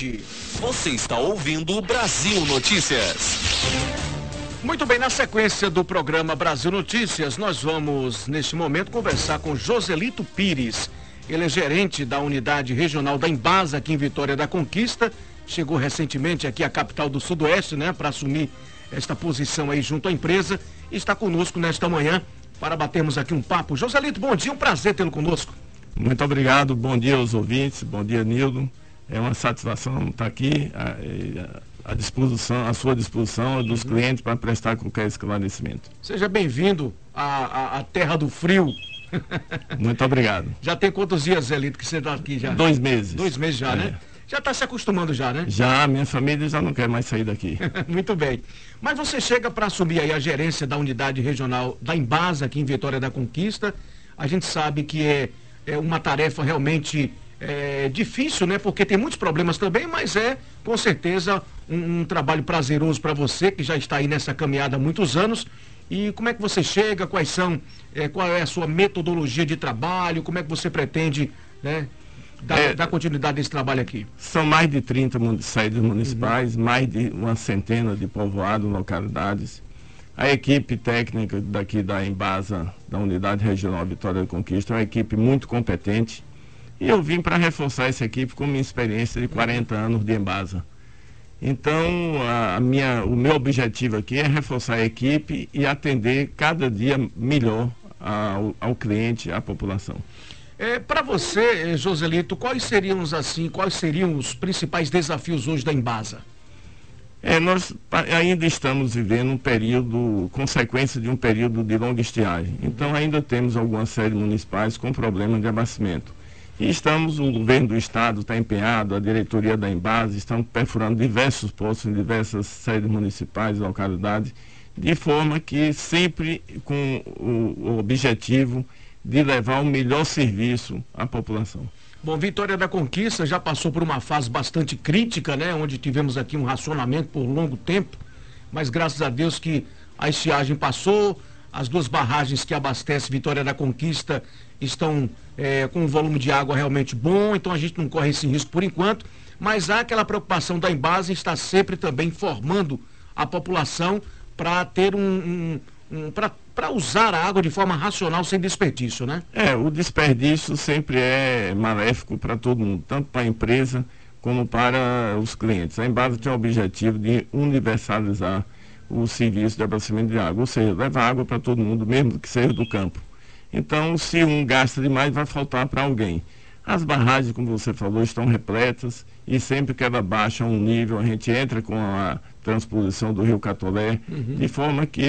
tarde. Você está ouvindo o Brasil Notícias. Muito bem, na sequência do programa Brasil Notícias, nós vamos, neste momento, conversar com Joselito Pires. Ele é gerente da unidade regional da Embasa, aqui em Vitória da Conquista. Chegou recentemente aqui à capital do Sudoeste, né, para assumir esta posição aí junto à empresa. E está conosco nesta manhã para batermos aqui um papo. Joselito, bom dia, um prazer tê-lo conosco. Muito obrigado, bom dia aos ouvintes, bom dia, Nildo. É uma satisfação estar aqui à sua disposição dos clientes para prestar qualquer esclarecimento. Seja bem-vindo à terra do frio. Muito obrigado. Já tem quantos dias, Zelito, que você está aqui já? 2 meses. 2 meses já, né? Já está se acostumando já, né? Já, minha família já não quer mais sair daqui. Muito bem. Mas você chega para assumir aí a gerência da unidade regional da Embasa, aqui em Vitória da Conquista. A gente sabe que é uma tarefa realmente difícil, né? Porque tem muitos problemas também, mas com certeza um trabalho prazeroso para você, que já está aí nessa caminhada há muitos anos. E como é que você chega? Qual é a sua metodologia de trabalho? Como é que você pretende, né, dar continuidade desse trabalho aqui? São mais de 30 saídas municipais, mais de uma centena de povoados, localidades. A equipe técnica daqui da Embasa, da Unidade Regional Vitória da Conquista, é uma equipe muito competente. E eu vim para reforçar essa equipe com minha experiência de 40 anos de Embasa. Então, o meu objetivo aqui é reforçar a equipe e atender cada dia melhor ao cliente, à população. Para você, Joselito, quais seriam os principais desafios hoje da Embasa? Nós ainda estamos vivendo um período, consequência de um período de longa estiagem. Então, ainda temos algumas séries municipais com problemas de abastecimento. E o governo do estado está empenhado, a diretoria da Embasa, estão perfurando diversos poços em diversas sedes municipais, localidades, de forma que sempre com o objetivo de levar o melhor serviço à população. Bom, Vitória da Conquista já passou por uma fase bastante crítica, né? Onde tivemos aqui um racionamento por longo tempo, mas graças a Deus que a estiagem passou, as 2 barragens que abastecem Vitória da Conquista estão com um volume de água realmente bom, então a gente não corre esse risco por enquanto, mas há aquela preocupação da Embasa em estar sempre também informando a população para ter para usar a água de forma racional, sem desperdício, né? O desperdício sempre é maléfico para todo mundo, tanto para a empresa como para os clientes. A Embasa tem o objetivo de universalizar o serviço de abastecimento de água, ou seja, levar água para todo mundo, mesmo que seja do campo. Então, se um gasta demais, vai faltar para alguém. As barragens, como você falou, estão repletas e sempre que ela baixa um nível, a gente entra com a transposição do Rio Catolé, de forma que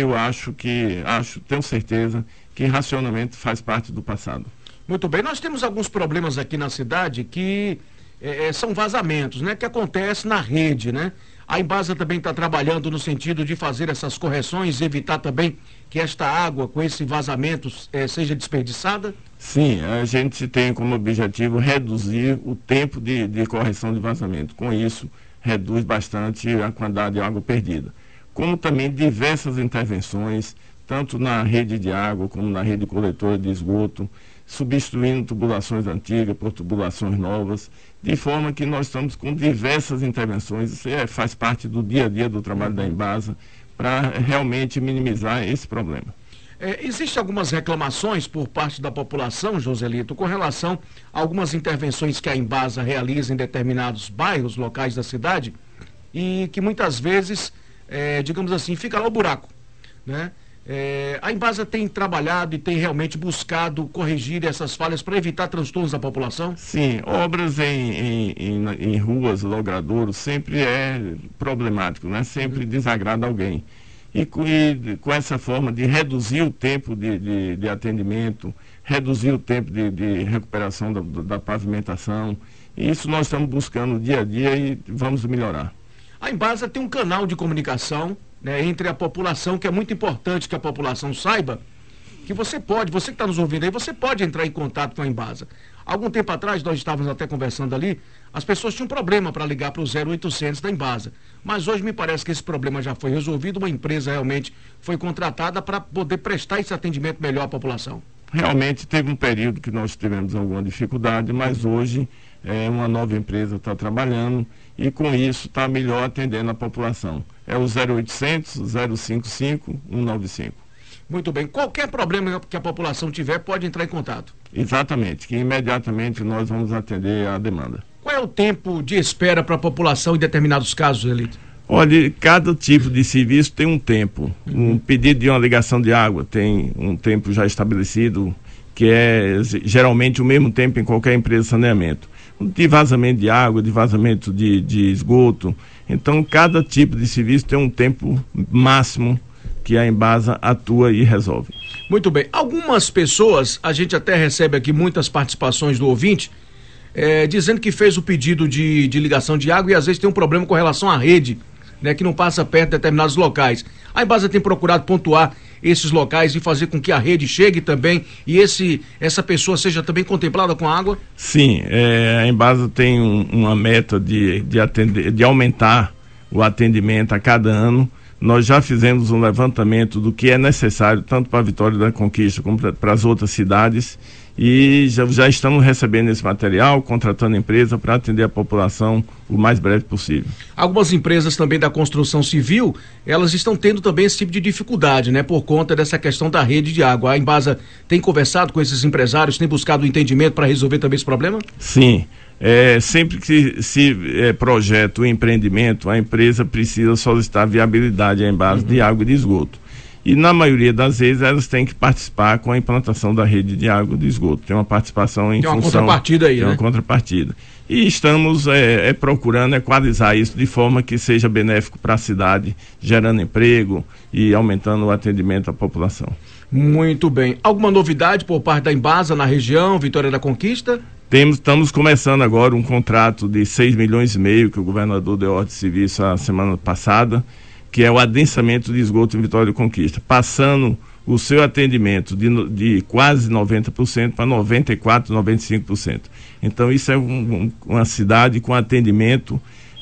tenho certeza que racionamento faz parte do passado. Muito bem, nós temos alguns problemas aqui na cidade que são vazamentos, né? Que acontece na rede, né? A Embasa também está trabalhando no sentido de fazer essas correções e evitar também que esta água com esse vazamento seja desperdiçada? Sim, a gente tem como objetivo reduzir o tempo de correção de vazamento. Com isso, reduz bastante a quantidade de água perdida. Como também diversas intervenções, tanto na rede de água como na rede coletora de esgoto, substituindo tubulações antigas por tubulações novas, de forma que nós estamos com diversas intervenções. Isso faz parte do dia a dia do trabalho da Embasa para realmente minimizar esse problema. Existem algumas reclamações por parte da população, Joselito, com relação a algumas intervenções que a Embasa realiza em determinados bairros, locais da cidade, e que muitas vezes, digamos assim, fica lá o buraco, né? A Embasa tem trabalhado e tem realmente buscado corrigir essas falhas para evitar transtornos da população? Sim, obras em ruas, logradouros, sempre é problemático, né? Sempre desagrada alguém. E com essa forma de reduzir o tempo de atendimento, reduzir o tempo de recuperação da pavimentação, isso nós estamos buscando dia a dia e vamos melhorar. A Embasa tem um canal de comunicação, né, entre a população, que é muito importante que a população saiba que você que está nos ouvindo aí, você pode entrar em contato com a Embasa. Algum tempo atrás, nós estávamos até conversando ali, as pessoas tinham problema para ligar para o 0800 da Embasa. Mas hoje me parece que esse problema já foi resolvido, uma empresa realmente foi contratada para poder prestar esse atendimento melhor à população. Realmente teve um período que nós tivemos alguma dificuldade, mas hoje uma nova empresa está trabalhando e com isso está melhor atendendo a população. É o 0800 055 195. Muito bem. Qualquer problema que a população tiver, pode entrar em contato. Exatamente, que imediatamente nós vamos atender a demanda. Qual é o tempo de espera para a população em determinados casos, Elito? Olha, cada tipo de serviço tem um tempo. Um pedido de uma ligação de água tem um tempo já estabelecido, que é geralmente o mesmo tempo em qualquer empresa de saneamento. De vazamento de água, de vazamento de esgoto. Então, cada tipo de serviço tem um tempo máximo que a Embasa atua e resolve. Muito bem. Algumas pessoas, a gente até recebe aqui muitas participações do ouvinte, dizendo que fez o pedido de ligação de água e às vezes tem um problema com relação à rede, né, que não passa perto de determinados locais. A Embasa tem procurado pontuar esses locais e fazer com que a rede chegue também e essa pessoa seja também contemplada com a água? Sim, a Embasa tem uma meta de aumentar o atendimento a cada ano. Nós já fizemos um levantamento do que é necessário, tanto para a Vitória da Conquista como para as outras cidades, e já estamos recebendo esse material, contratando empresa para atender a população o mais breve possível. Algumas empresas também da construção civil, elas estão tendo também esse tipo de dificuldade, né, por conta dessa questão da rede de água. A Embasa tem conversado com esses empresários, tem buscado um entendimento para resolver também esse problema? Sim. Sempre que se projeta o empreendimento, a empresa precisa solicitar viabilidade à Embasa de água e de esgoto. E na maioria das vezes elas têm que participar com a implantação da rede de água e de esgoto. Tem uma participação em função... Tem uma contrapartida aí, né? Tem uma contrapartida. E estamos procurando equalizar isso de forma que seja benéfico para a cidade, gerando emprego e aumentando o atendimento à população. Muito bem. Alguma novidade por parte da Embasa na região, Vitória da Conquista? Estamos começando agora um contrato de 6,5 milhões que o governador deu ordem de serviço a semana passada, que é o adensamento de esgoto em Vitória da Conquista, passando o seu atendimento de quase 90% para 94%, 95%. Então isso é uma cidade com atendimento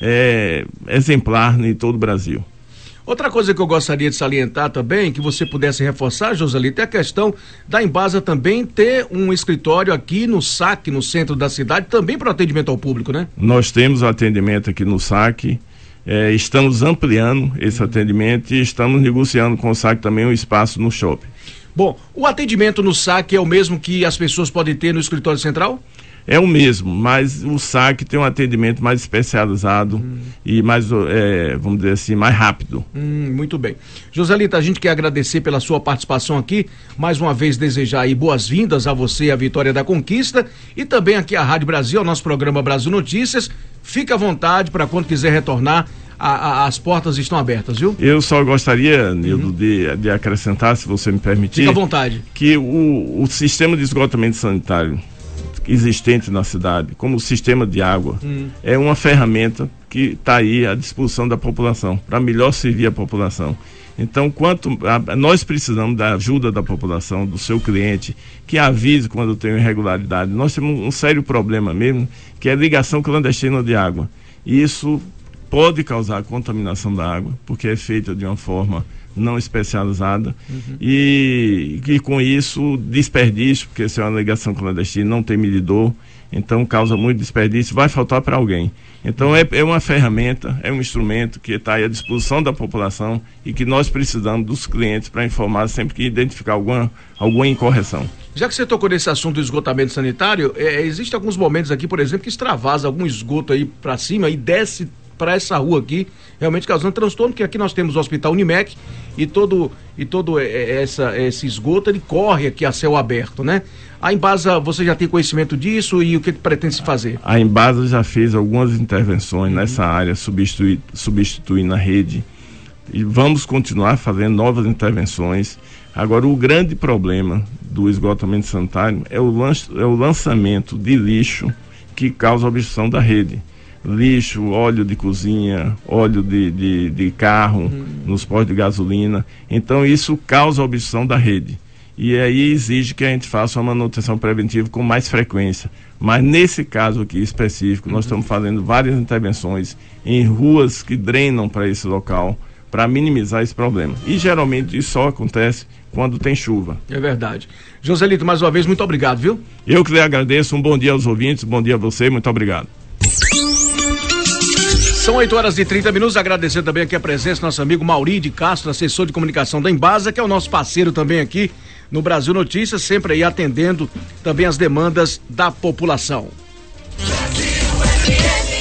exemplar em todo o Brasil. Outra coisa que eu gostaria de salientar também, que você pudesse reforçar, Joselito, é a questão da Embasa também ter um escritório aqui no SAC, no centro da cidade, também para atendimento ao público, né? Nós temos o atendimento aqui no SAC, estamos ampliando esse atendimento e estamos negociando com o SAC também um espaço no shopping. Bom, o atendimento no SAC é o mesmo que as pessoas podem ter no escritório central? É o mesmo, mas o SAC tem um atendimento mais especializado e mais, vamos dizer assim, mais rápido. Muito bem. Joselito, a gente quer agradecer pela sua participação aqui, mais uma vez desejar aí boas-vindas a você, a Vitória da Conquista, e também aqui à Rádio Brasil, ao nosso programa Brasil Notícias. Fique à vontade para quando quiser retornar, as portas estão abertas, viu? Eu só gostaria, Nildo, de acrescentar, se você me permitir. Fique à vontade. Que o sistema de esgotamento sanitário existente na cidade, como o sistema de água, é uma ferramenta que está aí à disposição da população, para melhor servir a população. Então, nós precisamos da ajuda da população, do seu cliente, que avise quando tem irregularidade. Nós temos um sério problema mesmo, que é a ligação clandestina de água. E isso pode causar contaminação da água, porque é feita de uma forma não especializada, e com isso desperdício, porque se é uma ligação clandestina, não tem medidor, então causa muito desperdício, vai faltar para alguém. Então é uma ferramenta, é um instrumento que está aí à disposição da população e que nós precisamos dos clientes para informar sempre que identificar alguma incorreção. Já que você tocou nesse assunto do esgotamento sanitário, existem alguns momentos aqui, por exemplo, que extravasa algum esgoto aí para cima e desce para essa rua aqui, realmente causando transtorno, porque aqui nós temos o Hospital Unimed e todo esse esgoto, ele corre aqui a céu aberto, né? A Embasa, você já tem conhecimento disso e o que pretende se fazer? A Embasa já fez algumas intervenções nessa área, substituindo a rede, e vamos continuar fazendo novas intervenções. Agora, o grande problema do esgotamento sanitário é o lançamento de lixo que causa obstrução da rede. Lixo, óleo de cozinha, óleo de carro, nos postos de gasolina. Então isso causa obstrução da rede. E aí exige que a gente faça uma manutenção preventiva com mais frequência. Mas nesse caso aqui específico, nós estamos fazendo várias intervenções em ruas que drenam para esse local, para minimizar esse problema. E geralmente isso só acontece quando tem chuva. É verdade. Joselito, mais uma vez, muito obrigado, viu? Eu que lhe agradeço, um bom dia aos ouvintes, bom dia a você, muito obrigado. São 8h30, agradecer também aqui a presença do nosso amigo Mauri de Castro, assessor de comunicação da Embasa, que é o nosso parceiro também aqui no Brasil Notícias, sempre aí atendendo também as demandas da população.